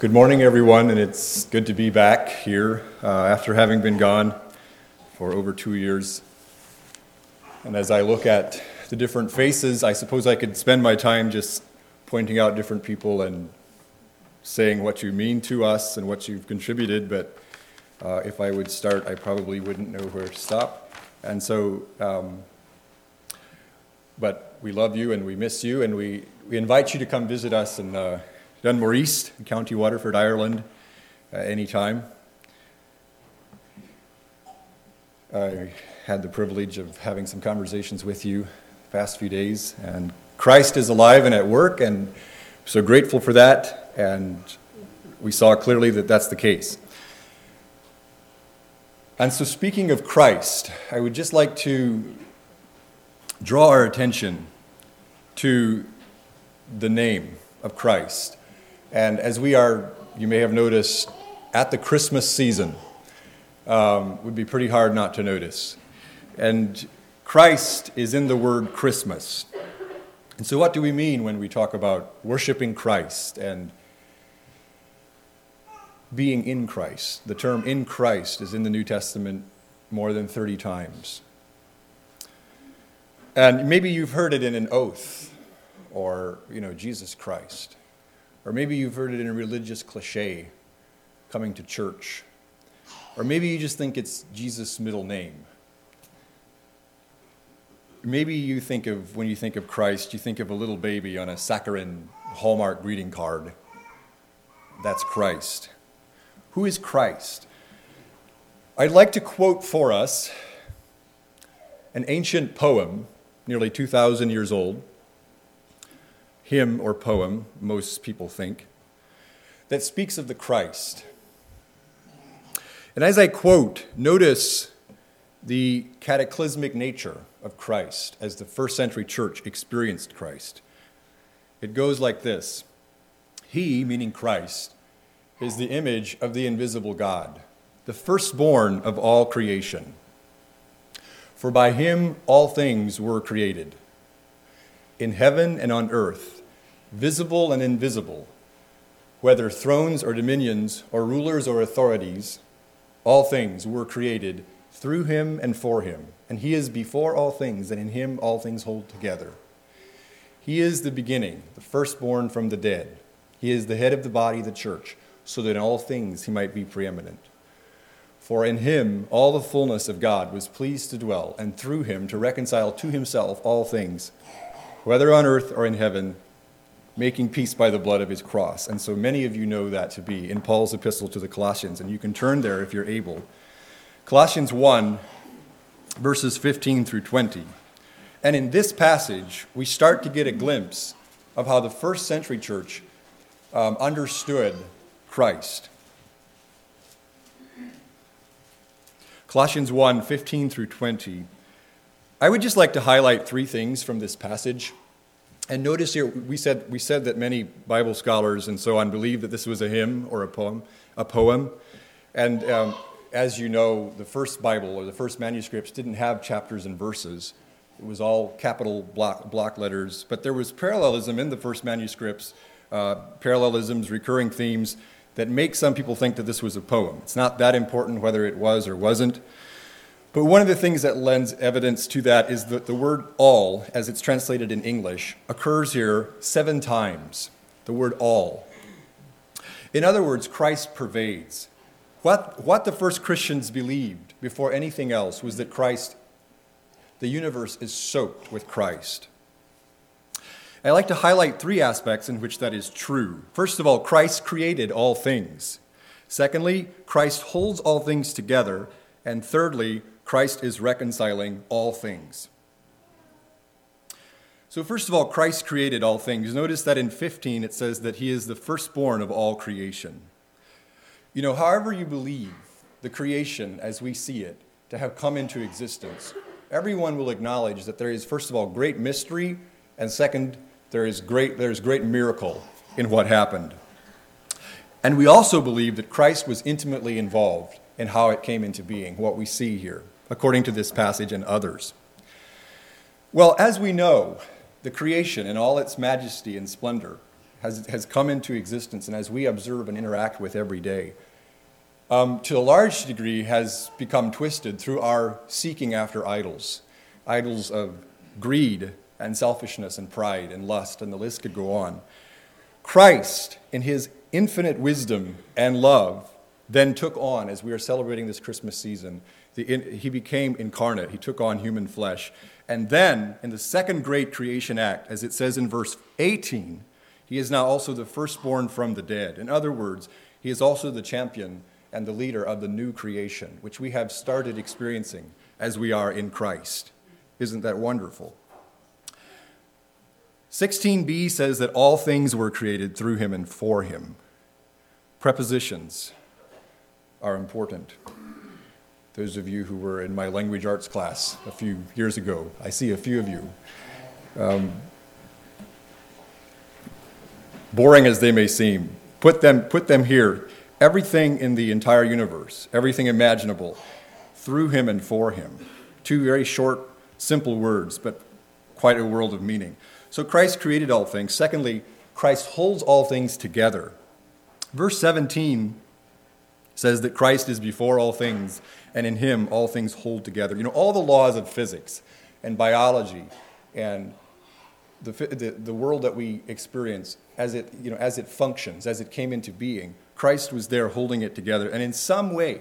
Good morning, everyone, and it's good to be back here after having been gone for over 2 years. And as I look at the different faces, I suppose I could spend my time just pointing out different people and saying what you mean to us and what you've contributed, but if I would start, I probably wouldn't know where to stop. And so, but we love you and we miss you, and we invite you to come visit us in Dunmore East, County Waterford, Ireland, anytime. I had the privilege of having some conversations with you the past few days, and Christ is alive and at work, and so grateful for that, and we saw clearly that that's the case. And so speaking of Christ, I would just like to draw our attention to the name of Christ. And as we are, you may have noticed, at the Christmas season, would be pretty hard not to notice. And Christ is in the word Christmas. And so what do we mean when we talk about worshiping Christ and being in Christ? The term in Christ is in the New Testament more than 30 times. And maybe you've heard it in an oath, or, Jesus Christ. Or maybe you've heard it in a religious cliche, coming to church. Or maybe you just think it's Jesus' middle name. Maybe you think of, when you think of Christ, you think of a little baby on a saccharine Hallmark greeting card. That's Christ. Who is Christ? I'd like to quote for us an ancient poem, nearly 2,000 years old, hymn or poem, most people think, that speaks of the Christ. And as I quote, notice the cataclysmic nature of Christ as the first century church experienced Christ. It goes like this: He, meaning Christ, is the image of the invisible God, the firstborn of all creation. For by him all things were created, in heaven and on earth, visible and invisible, whether thrones or dominions or rulers or authorities, all things were created through him and for him. And he is before all things, and in him all things hold together. He is the beginning, the firstborn from the dead. He is the head of the body, the church, so that in all things he might be preeminent. For in him all the fullness of God was pleased to dwell, and through him to reconcile to himself all things, whether on earth or in heaven, making peace by the blood of his cross. And so many of you know that to be in Paul's epistle to the Colossians, and you can turn there if you're able. Colossians 1, verses 15 through 20. And in this passage, we start to get a glimpse of how the first century church understood Christ. Colossians 1, 15 through 20. I would just like to highlight 3 things from this passage. And notice here, we said that many Bible scholars and so on believe that this was a hymn or a poem. And as you know, the first Bible or the first manuscripts didn't have chapters and verses. It was all capital block letters. But there was parallelism in the first manuscripts, parallelisms, recurring themes that make some people think that this was a poem. It's not that important whether it was or wasn't. But one of the things that lends evidence to that is that the word all, as it's translated in English, occurs here 7 times. The word all. In other words, Christ pervades. What the first Christians believed before anything else was that Christ, the universe is soaked with Christ. I like to highlight 3 aspects in which that is true. First of all, Christ created all things. Secondly, Christ holds all things together. And thirdly, Christ is reconciling all things. So first of all, Christ created all things. Notice that in 15 it says that he is the firstborn of all creation. However you believe the creation as we see it to have come into existence, everyone will acknowledge that there is, first of all, great mystery, and second, there's great miracle in what happened. And we also believe that Christ was intimately involved in how it came into being, what we see here, according to this passage and others. Well, as we know, the creation in all its majesty and splendor has come into existence and as we observe and interact with every day, to a large degree has become twisted through our seeking after idols of greed and selfishness and pride and lust, and the list could go on. Christ, in his infinite wisdom and love, then took on, as we are celebrating this Christmas season, he became incarnate. He took on human flesh. And then, in the second great creation act, as it says in verse 18, he is now also the firstborn from the dead. In other words, he is also the champion and the leader of the new creation, which we have started experiencing as we are in Christ. Isn't that wonderful? 16b says that all things were created through him and for him. Prepositions are important. Those of you who were in my language arts class a few years ago, I see a few of you. Boring as they may seem, put them here. Everything in the entire universe, everything imaginable, through him and for him. Two very short, simple words, but quite a world of meaning. So Christ created all things. Secondly, Christ holds all things together. Verse 17 says that Christ is before all things, and in him all things hold together. You know, all the laws of physics and biology and the world that we experience as it functions, as it came into being, Christ was there holding it together. And in some way,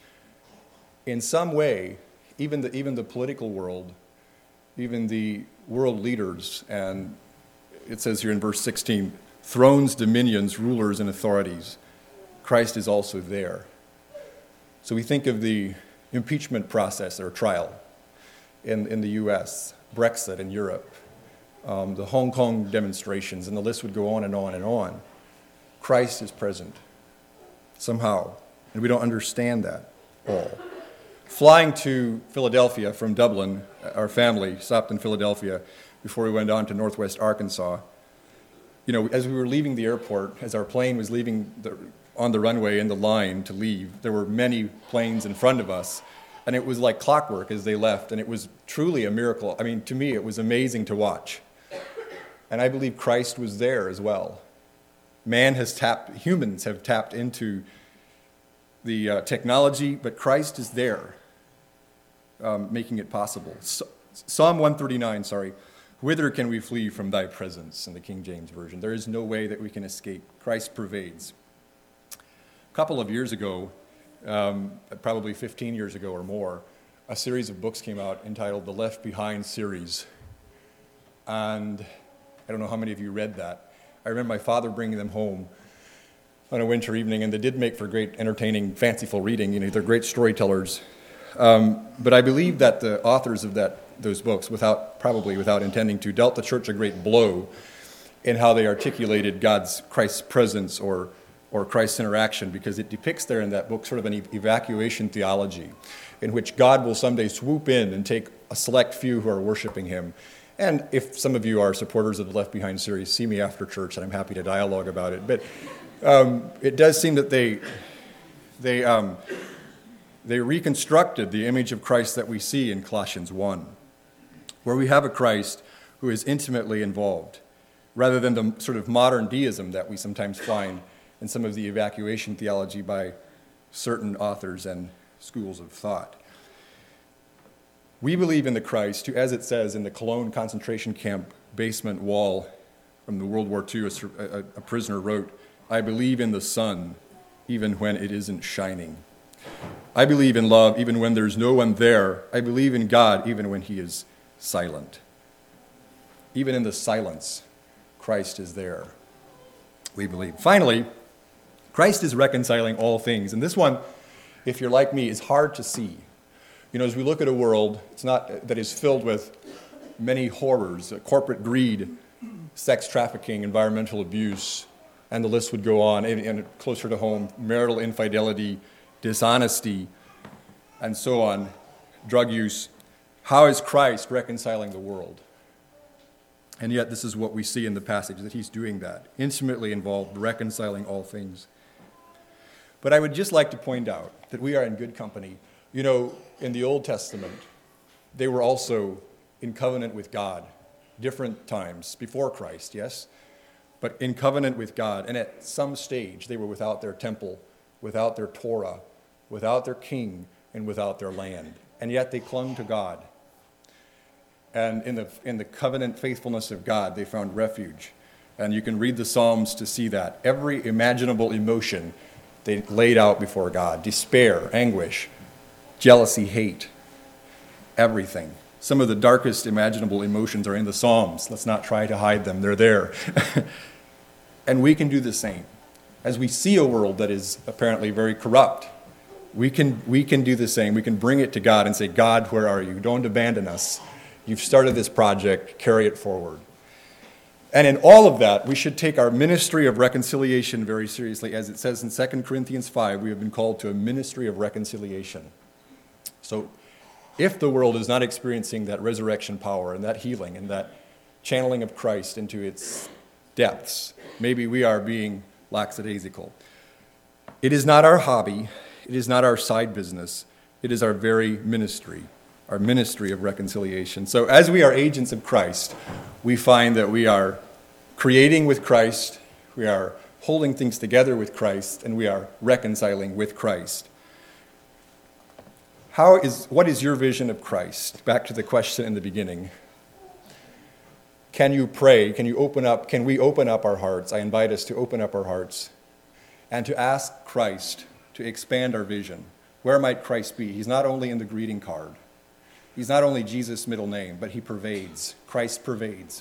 even the political world, even the world leaders, and it says here in verse 16, thrones, dominions, rulers, and authorities, Christ is also there. So we think of the impeachment process or trial in the U.S., Brexit in Europe, the Hong Kong demonstrations, and the list would go on and on and on. Christ is present somehow, and we don't understand that all. Flying to Philadelphia from Dublin, our family stopped in Philadelphia before we went on to Northwest Arkansas. You know, as we were leaving the airport, as our plane was leaving on the runway in the line to leave, there were many planes in front of us, and it was like clockwork as they left, and it was truly a miracle. I mean, to me, it was amazing to watch. And I believe Christ was there as well. Humans have tapped into the technology, but Christ is there, making it possible. Psalm 139, whither can we flee from thy presence, in the King James Version? There is no way that we can escape. Christ pervades. A couple of years ago, probably 15 years ago or more, a series of books came out entitled the Left Behind series. And I don't know how many of you read that. I remember my father bringing them home on a winter evening, and they did make for great, entertaining, fanciful reading. You know, they're great storytellers. But I believe that the authors of those books, probably without intending to, dealt the church a great blow in how they articulated Christ's presence or Christ's interaction, because it depicts there in that book sort of an evacuation theology in which God will someday swoop in and take a select few who are worshiping him. And if some of you are supporters of the Left Behind series, see me after church, and I'm happy to dialogue about it. But it does seem that they reconstructed the image of Christ that we see in Colossians 1, where we have a Christ who is intimately involved, rather than the sort of modern deism that we sometimes find in some of the evacuation theology by certain authors and schools of thought. We believe in the Christ who, as it says in the Cologne concentration camp basement wall from the World War II, a prisoner wrote, "I believe in the sun even when it isn't shining. I believe in love even when there's no one there. I believe in God even when he is silent." Even in the silence, Christ is there, we believe. Finally, Christ is reconciling all things. And this one, if you're like me, is hard to see. You know, as we look at a world that is filled with many horrors, corporate greed, sex trafficking, environmental abuse, and the list would go on, and closer to home, marital infidelity, dishonesty, and so on, drug use. How is Christ reconciling the world? And yet this is what we see in the passage, that he's doing that, intimately involved, reconciling all things. But I would just like to point out that we are in good company. You know, in the Old Testament, they were also in covenant with God, different times, before Christ, yes? but in covenant with God. And at some stage, they were without their temple, without their Torah, without their king, and without their land. And yet they clung to God. And in the covenant faithfulness of God, they found refuge. And you can read the Psalms to see that. Every imaginable emotion they laid out before God. Despair, anguish, jealousy, hate, everything. Some of the darkest imaginable emotions are in the Psalms. Let's not try to hide them. They're there. And we can do the same. As we see a world that is apparently very corrupt, we can do the same. We can bring it to God and say, God, where are you? Don't abandon us. You've started this project. Carry it forward. And in all of that, we should take our ministry of reconciliation very seriously. As it says in 2 Corinthians 5, we have been called to a ministry of reconciliation. So if the world is not experiencing that resurrection power and that healing and that channeling of Christ into its depths, maybe we are being lackadaisical. It is not our hobby. It is not our side business. It is our very ministry, our ministry of reconciliation. So as we are agents of Christ, we find that we are creating with Christ, we are holding things together with Christ, and we are reconciling with Christ. What is your vision of Christ? Back to the question in the beginning. Can you pray? Can we open up our hearts? I invite us to open up our hearts and to ask Christ to expand our vision. Where might Christ be? He's not only in the greeting card. He's not only Jesus' middle name, but he pervades. Christ pervades.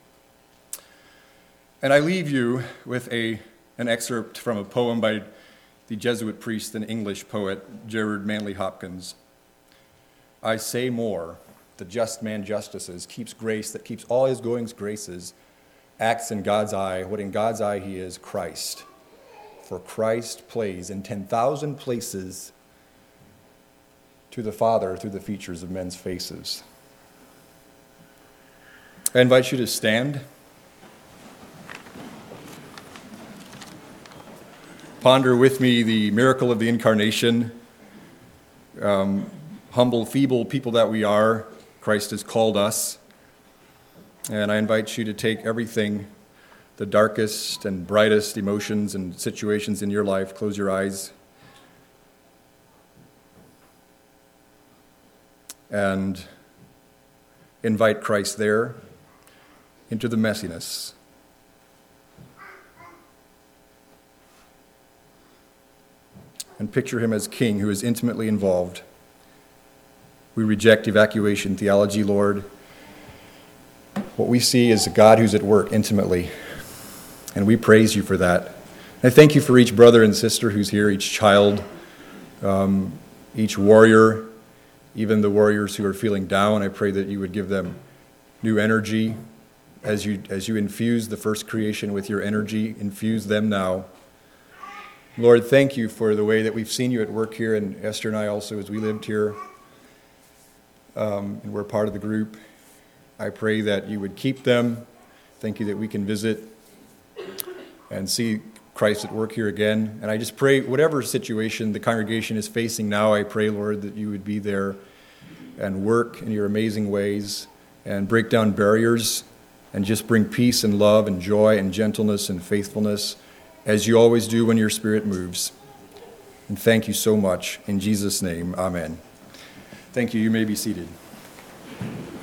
And I leave you with an excerpt from a poem by the Jesuit priest and English poet Gerard Manley Hopkins. I say more, the just man justices, keeps grace that keeps all his goings graces, acts in God's eye, what in God's eye he is, Christ. For Christ plays in 10,000 places to the Father through the features of men's faces. I invite you to stand. Ponder with me the miracle of the Incarnation. Humble, feeble people that we are, Christ has called us. And I invite you to take everything, the darkest and brightest emotions and situations in your life, close your eyes, and invite Christ there into the messiness. And picture him as king who is intimately involved. We reject evacuation theology, Lord. What we see is a God who's at work intimately, and we praise you for that. I thank you for each brother and sister who's here, each child, each warrior, even the warriors who are feeling down. I pray that you would give them new energy as you infuse the first creation with your energy. Infuse them now. Lord, thank you for the way that we've seen you at work here, and Esther and I also, as we lived here, and we're part of the group. I pray that you would keep them. Thank you that we can visit and see Christ at work here again. And I just pray, whatever situation the congregation is facing now, I pray, Lord, that you would be there and work in your amazing ways and break down barriers and just bring peace and love and joy and gentleness and faithfulness, as you always do when your Spirit moves. And thank you so much. In Jesus' name, amen. Thank you. You may be seated.